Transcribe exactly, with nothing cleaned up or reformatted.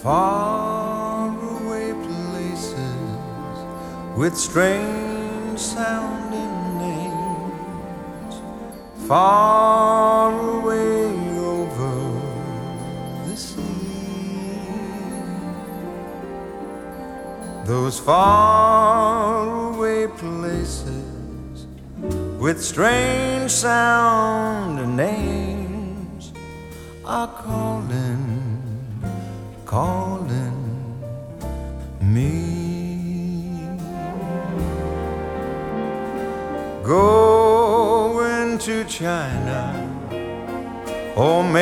Faraway places with strange sounding names, far away over the sea. Those faraway places with strange sounding names are calling, calling me. Going to China, or maybe